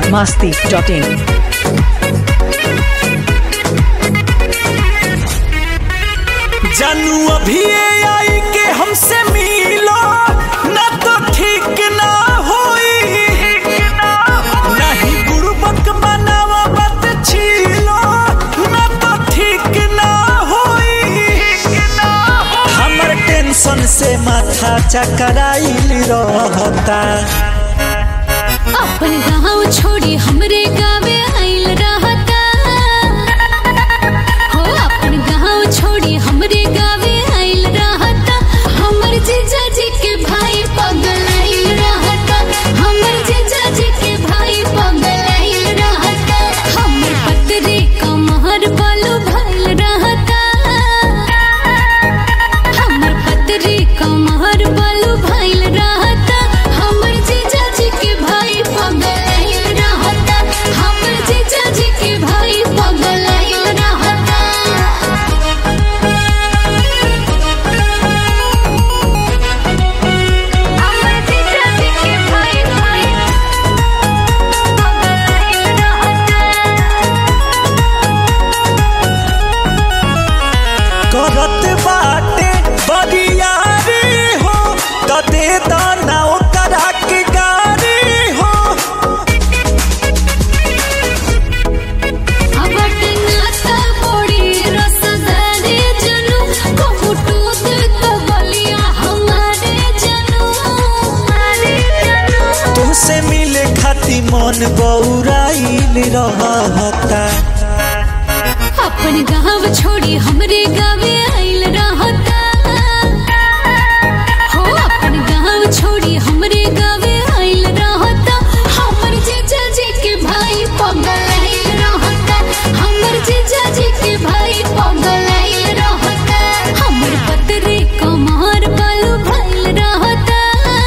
biharmasti.in। जानू अभी आई के हमसे मिलो ना तो ठीक ना होई, नहीं गुरुबक बनावा बात छीलो ना तो ठीक ना होई। हमर टेंशन से माथा चकराइल रहता, अपन गाँव छोड़ी हमरे गावे आइल रहता। हो अपन गाँव छोड़ी हमरे गावे आइल रहता। हमर जीजा जी के भाई पगल आइल रहता। हमर जीजा जी के भाई पगल आइल रहता। हमर पतरे कमहर बालू भइल रहता। हमर पतरे कमहर बालू भइल रहता। हमर जीजा जी के भाई पगल आइल रहता। हमर जीजा जी के भाई पगल आइल रहता। हमर जीजा जी के भाई पगल आइल रहता। करत बाटे बरियारी हो तो दे दाना ओकरा के गारी हो। अबट नाता बड़ी रसदारे जनू, कहूटूत कबलिया हमारे जनू। तुहसे मिले खाती मन बौराइल रहता, अपन गाँव छोड़ी हमरे गावे आइल रहता। हो अपन गाँव छोड़ी हमरे गावे आइल रहता। हमर जीजा जी के भाई पगल आइल रहता। हमर जीजा जी के भाई पगल आइल रहता। हमर पतरे कमर बालू भइल रहता।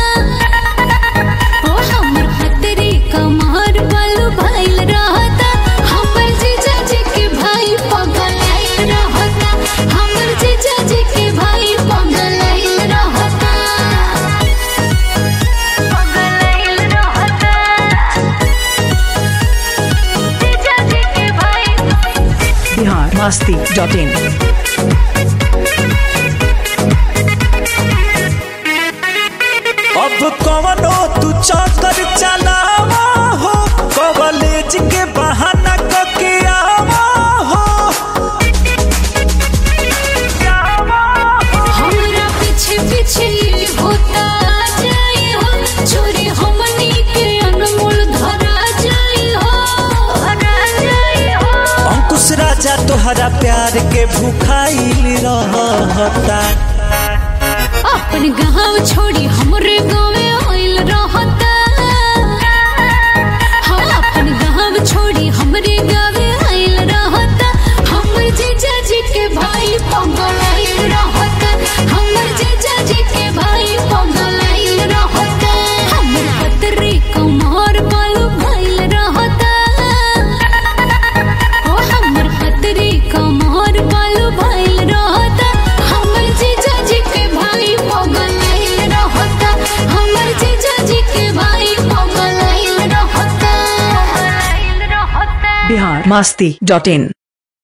हो हमर पतरे कमर बालू भइल रहता। हमर जीजा जी के भाई पगल आइल रहता। हमर जीजा जी के भाई पगल आइल रहता। पगल आइल रहता। जीजा जी के भाई biharmasti.in। अब कवनो तू चक्कर चलावा हो, कॉलेज के बहाना करके आवा हो। हमरा पीछे पीछे होता जाई हो, चोरी हमनी के अनमोल धरा जाई हो। अंकुश राजा तोहरा प्यार के भूखाइल रहता, अपन गाँव छोड़ी हमरे गाँवे आइल रहता। हाँ अपन गाँव छोड़ी हमरे गाँवे आइल रहता। हमर जीजा जी के भाई पगल आइल रहता। हमर जीजा जी के भाई पगल आइल रहता। हमर पतरे कमर बालू भइल रहता। हो हमर पतरे कमर बालू भइल रहता। हमर जीजा जी के भाई पगल आइल रहता। हमर जीजा जी के भाई पगल आइल रहता। biharmasti.in।